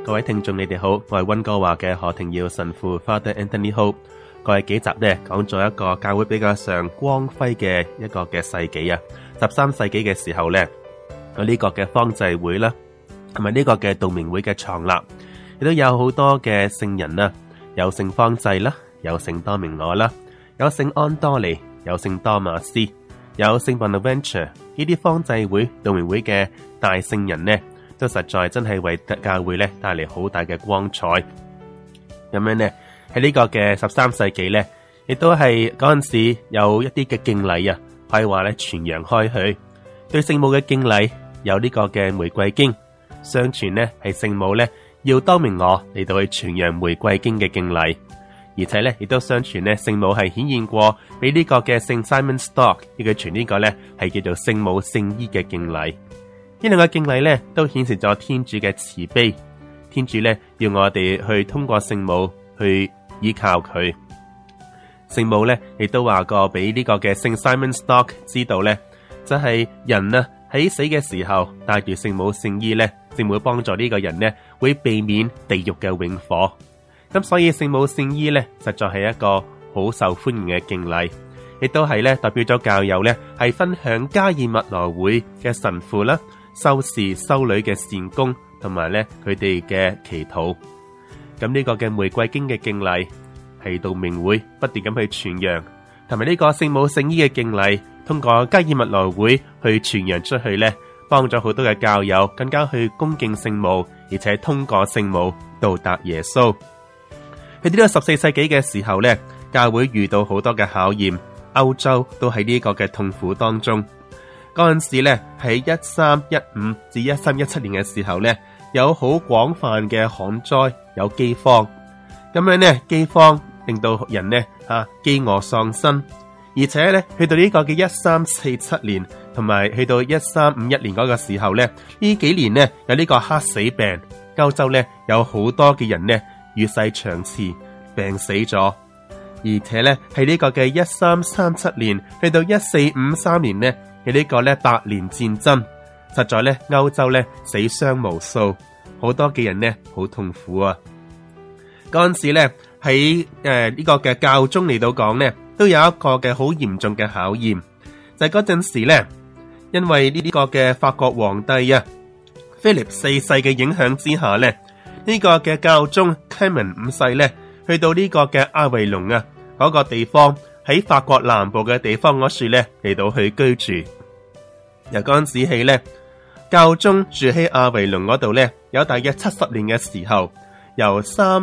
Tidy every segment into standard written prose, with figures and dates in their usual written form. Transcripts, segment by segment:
各位聽眾你哋好，我係溫哥華嘅何庭耀神父 Father Anthony Ho。過去幾集咧講咗一個教會比較上光輝嘅一個嘅世紀啊，13世紀嘅時候咧，有呢個嘅方濟會啦，同埋呢個嘅道明會嘅創立，亦都有好多嘅聖人啦，有聖方濟啦，有聖多明我啦，有聖安多尼，有聖多馬斯，有聖 Bonaventure， 呢啲方濟會、道明會嘅大聖人呢，都實在真係為教會咧帶嚟好大嘅光彩。咁樣呢，喺呢個嘅13世紀咧，亦都係嗰陣時有一啲嘅敬禮啊，可以話咧傳揚開去。對聖母嘅敬禮有呢個嘅玫瑰經，相傳呢係聖母咧要多明我嚟到去傳揚玫瑰經嘅敬禮，而且咧亦都相傳咧聖母係顯現過俾呢個嘅聖 Simon Stock， 亦佢傳呢個咧係叫做聖母聖衣嘅敬禮。呢兩個敬禮咧，都顯示咗天主嘅慈悲。天主咧要我哋去通過聖母去依靠佢。聖母咧亦都話過俾呢個嘅聖 Simon Stock 知道咧，就係人啊喺死嘅時候帶住聖母聖衣咧，聖母幫助呢個人咧會避免地獄嘅永火。咁所以聖母聖衣咧，實在係一個好受歡迎嘅敬禮，亦都係咧代表咗教友咧係分享加爾默羅會嘅神父啦、修士修女嘅善功，同埋咧佢哋嘅祈禱。咁呢個嘅玫瑰經嘅敬禮係道明會不斷咁去傳揚，同埋呢個聖母聖衣嘅敬禮通過加爾默羅會去傳揚出去咧，幫咗好多嘅教友更加去恭敬聖母，而且通過聖母到達耶穌。喺呢個14世紀嘅時候咧，教會遇到好多嘅考驗，歐洲都喺呢個嘅痛苦當中。嗰陣時咧，喺1315至1317年嘅時候咧，有好廣泛嘅旱災，有饑荒。咁樣咧，饑荒令到人咧飢餓喪生，而且咧去到呢個嘅1347年，同埋去到1351年嗰個時候咧，呢幾年咧有呢個黑死病，歐洲咧有好多嘅人咧與世長辭，病死咗。而且咧喺呢個嘅1337年去到1453年咧。呢個咧百年戰爭，實在咧歐洲咧死傷無數，好多嘅人咧好痛苦啊！嗰陣時咧喺呢個嘅教宗嚟到講咧，都有一個嘅好嚴重嘅考驗，就係嗰陣時咧，因為呢個嘅法國皇帝啊菲臘4世嘅影響之下咧，呢個嘅教宗啟蒙5世咧去到呢個嘅阿維隆啊嗰個地方，喺法國南部嘅地方嗰處咧嚟到去居住。由嗰陣時起咧，教宗住喺阿維隆嗰度咧，有大約70年嘅時候，由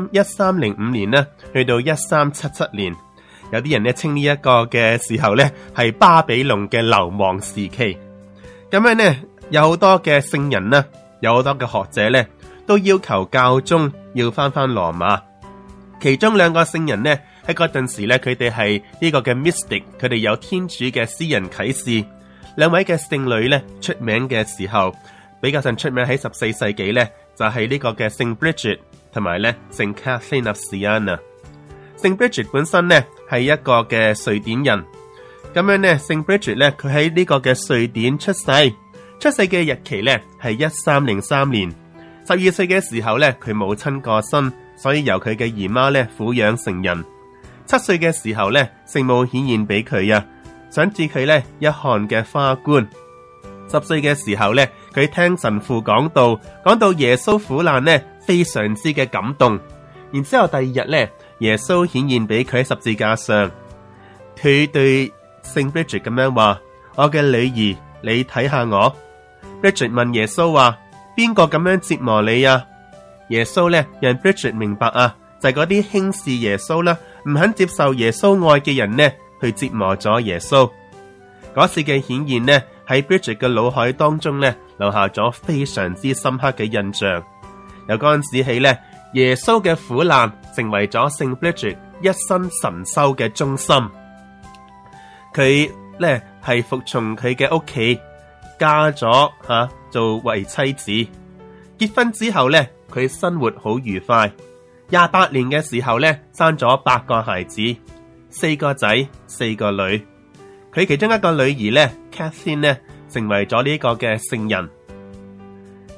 1305年呢去到1377年，有啲人咧稱呢一個嘅時候咧係巴比倫嘅流亡時期。咁樣咧有好多嘅聖人啦，有好多嘅學者咧都要求教宗要翻羅馬。其中兩個聖人咧喺嗰陣時咧，佢哋係呢個嘅 mystic， 佢哋有天主嘅私人啟示。兩位嘅聖女咧出名嘅時候，比較上出名喺14世紀咧，就係呢個嘅聖 Bridget 同埋咧聖 Catherine of Siena。聖 Bridget 本身咧係一個嘅瑞典人，咁樣咧聖 Bridget 咧佢喺呢個嘅瑞典出世嘅日期咧係1303年，12歲嘅時候咧佢母親過身，所以由佢嘅姨媽咧撫養成人。7歲嘅時候咧，聖母顯現俾佢啊，想賜佢咧一項嘅花冠。10歲嘅時候咧，佢聽神父講到耶穌苦難咧，非常之嘅感動。然之後第二日咧，耶穌顯現俾佢喺十字架上，佢對聖 Bridget 咁樣話：我嘅女兒，你睇下我。Bridget 問耶穌話：邊個咁樣折磨你啊？耶穌咧讓 Bridget 明白啊，就係嗰啲輕視耶穌啦，唔肯接受耶穌愛嘅人呢，去折磨咗耶穌。嗰次嘅顯現呢，喺 Bridget 嘅腦海當中呢，留下咗非常之深刻嘅印象。由嗰陣時起呢，耶穌嘅苦難成為咗聖 Bridget 一生神修嘅中心。佢呢係服從佢嘅屋企，嫁咗做為妻子。結婚之後呢，佢生活好愉快。28年嘅時候呢，生咗8個孩子，4個仔，4個女。佢其中一個女兒呢 Catherine 呢，成為咗呢個嘅聖人。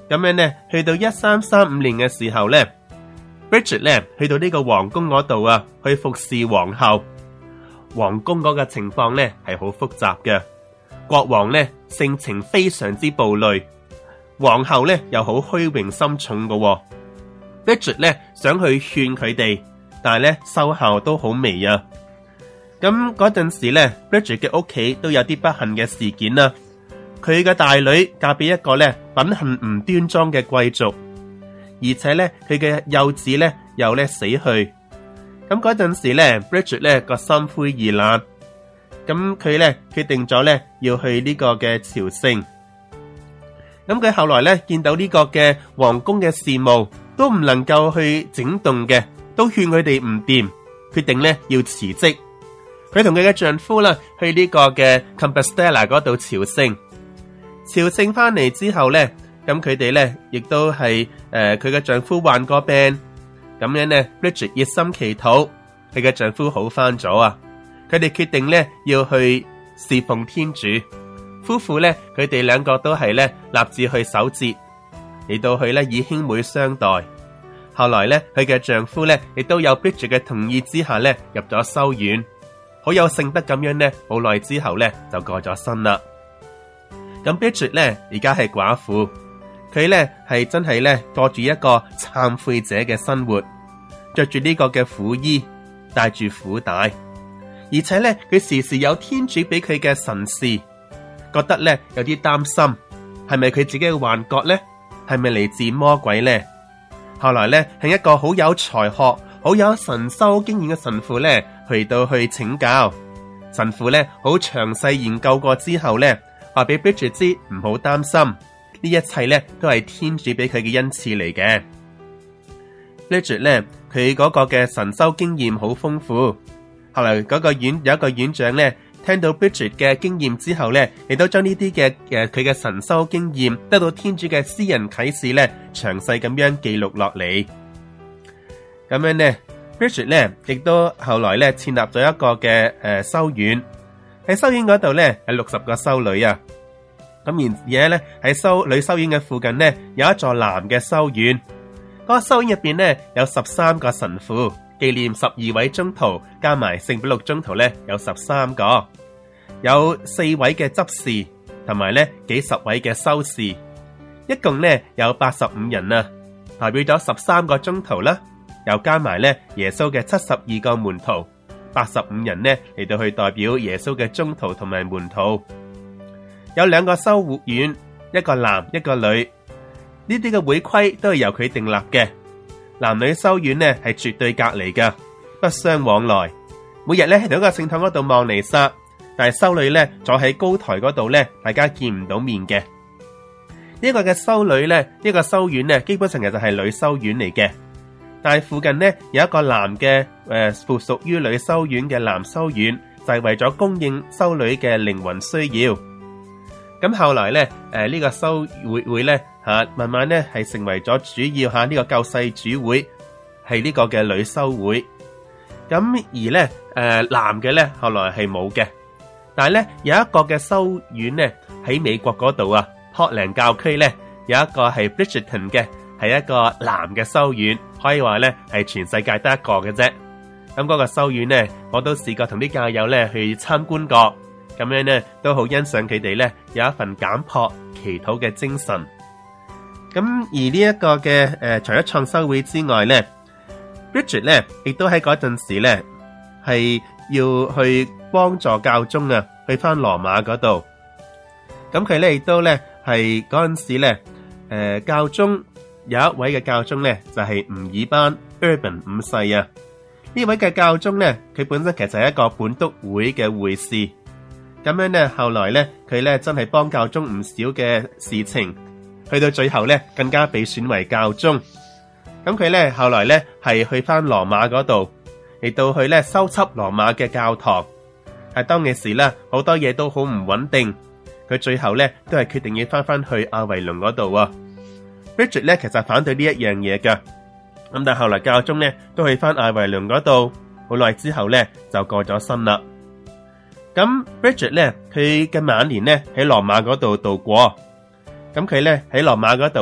咁樣咧，去到1335年嘅時候咧 ，Bridget 咧去到呢個皇宮嗰度啊，去服侍皇后。皇宮嗰個情況咧係好複雜嘅，國王咧性情非常之暴戾，皇后咧又好虛榮心重嘅。Bridget 咧想去勸佢哋，但係咧收效都好微啊。咁嗰陣時咧 ，Bridget 嘅屋企都有啲不幸嘅事件啦。佢嘅大女嫁俾一個咧品行唔端莊嘅貴族，而且咧佢嘅幼子咧又咧死去。咁嗰陣時咧 ，Bridget 咧個心灰意冷，咁佢咧決定咗咧要去呢個嘅朝聖。咁佢後來咧見到呢個嘅皇宮嘅事務都唔能夠去整頓嘅，都勸佢哋唔掂，決定咧要辭職。佢同佢嘅丈夫啦去呢個嘅 Compostela 嗰度朝聖。朝聖翻嚟之後咧，咁佢哋咧亦都係佢嘅丈夫患過病，咁樣咧 Bridget 熱心祈禱，佢嘅丈夫好翻咗啊！佢哋決定咧要去侍奉天主。夫婦咧，佢哋兩個都係咧立志去守節，嚟到去咧以兄妹相待。後來咧，佢嘅丈夫咧亦都有 Bridget 嘅同意之下咧入咗修院，好有聖德咁樣咧，好耐之後咧就過咗身啦。咁 Bridget 咧而家係寡婦，佢咧係真係咧過住一個懺悔者嘅生活，着住呢個嘅苦衣，帶住苦帶，而且咧佢時時有天主俾佢嘅神視。覺得咧有啲擔心，係咪佢自己嘅幻覺咧？係咪嚟自魔鬼咧？後來咧，向一個好有才學、好有神修經驗嘅神父咧，去到去請教。神父咧好詳細研究過之後咧，話俾 Bridget 知唔好擔心，呢一切咧都係天主俾佢嘅恩賜嚟嘅。Bridget 咧，佢嗰個嘅神修經驗好豐富。後來嗰個有一個院長咧。聽到 Bridget 嘅經驗之後咧，亦都將呢啲嘅佢嘅神修經驗得到天主嘅私人啟示咧，詳細咁樣記錄落嚟。咁樣咧 ，Bridget 咧亦都後來咧設立咗一個嘅修院，喺修院嗰度咧係60個修女啊。咁而且咧喺女修院嘅附近咧有一座男嘅修院，嗰個修院入邊咧有13個神父。紀念12位宗徒，加埋聖保祿宗徒咧有13個，有4位嘅執事，同埋咧幾十位嘅修士，一共咧有85人啊，代表咗13個宗徒啦，又加埋咧耶穌嘅72個門徒，85人咧嚟到去代表耶穌嘅宗徒同埋門徒。有2個修院，一個男一個女，呢啲嘅會規都係由佢訂立嘅。男女修院咧係絕對隔離噶，不相往來。每日咧喺同一個聖堂嗰度望彌撒，但係修女咧坐喺高台嗰度咧，大家見唔到面嘅。呢個嘅修女咧，呢個修院咧，基本上其實係女修院嚟嘅。但係附近咧有一個男嘅附屬於女修院嘅男修院，就係為咗供應修女嘅靈魂需要。咁後來咧呢個修會咧。慢慢咧係成為咗主要呢個救世主會，係呢個嘅女修會。咁而咧男嘅咧後來係冇嘅，但係咧有一個嘅修院咧喺美國嗰度啊，托靈教區咧有一個係 Bridgerton 嘅，係一個男嘅修院，可以話咧係全世界得一個嘅啫。咁嗰個修院咧，我都試過同啲教友咧去參觀過，咁樣咧都好欣賞佢哋咧有一份簡樸祈禱嘅精神。咁而呢一個嘅除咗創修會之外咧 ，Bridget 咧亦都喺嗰陣時咧係要去幫助教宗啊，去翻羅馬嗰度。咁佢咧亦都咧係嗰陣時咧，教宗有一位嘅教宗咧就係吳爾班 Urban 5世啊。呢位嘅教宗咧，佢本身其實係一個本篤會嘅會士。咁樣咧，後來咧佢咧真係幫教宗唔少嘅事情。去到最後咧，更加被選為教宗。咁佢咧後來咧係去翻羅馬嗰度，嚟到去咧修葺羅馬嘅教堂。係當其時咧，好多嘢都好唔穩定。佢最後咧都係決定要翻去阿維隆嗰度啊。Bridget 咧其實反對呢一樣嘢噶，咁但係後來教宗咧都去翻阿維隆嗰度，好耐之後咧就過咗身啦。咁 Bridget 咧佢嘅晚年咧喺羅馬嗰度度過。咁佢咧喺羅馬嗰度咧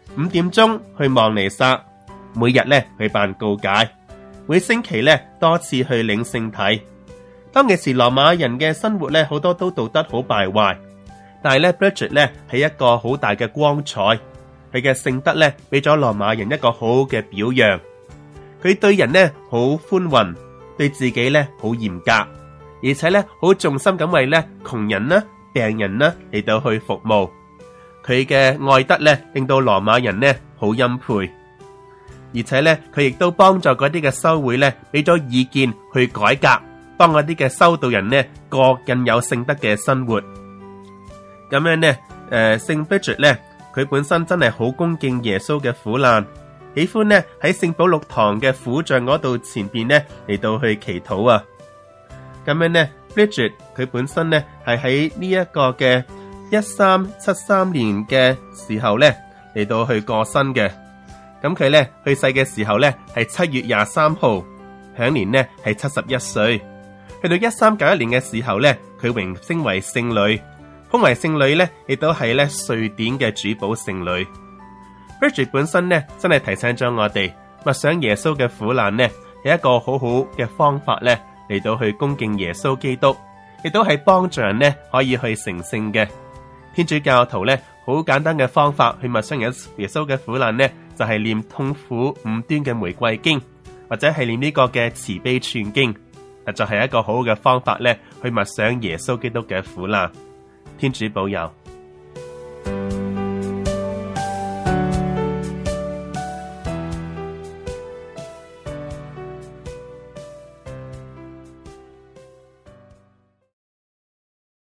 5點鐘去望彌撒，每日咧去辦告解，每星期咧多次去領聖體。當其時羅馬人嘅生活咧好多都道德好敗壞，但係咧 Bridget 咧係一個好大嘅光彩，佢嘅聖德咧俾咗羅馬人一個好好嘅表揚。佢對人咧好寬宏，對自己咧好嚴格，而且咧好重心咁為咧窮人啦、病人啦嚟到去服務。佢嘅愛德咧令到羅馬人咧好欽佩，而且咧佢亦都幫助嗰啲嘅修會咧俾咗意見去改革，幫嗰啲嘅修道人咧過更有聖德嘅生活。咁樣咧，聖 Bridget 咧佢本身真係好恭敬耶穌嘅苦難，喜歡咧喺聖保祿堂嘅苦像嗰度前邊咧嚟到去祈禱啊。咁樣咧 Bridget 佢本身咧係喺呢一個嘅1373年嘅時候咧嚟到去過身嘅。咁佢咧去世嘅時候咧係7月23號，享年咧係71歲。去到1391年嘅時候咧，佢榮升為聖女，封為聖女咧亦都係咧瑞典嘅主保聖女。Bridget 本身咧真係提醒咗我哋，默想耶穌嘅苦難咧係一個好好嘅方法咧嚟到去恭敬耶穌基督，亦都係幫助人咧可以去成聖嘅。天主教徒咧好簡單嘅方法去默想耶穌嘅苦難咧，就係念痛苦5端嘅玫瑰經，或者係念呢個嘅慈悲串經，就係一個好好嘅方法咧去默想耶穌基督嘅苦難。天主保佑。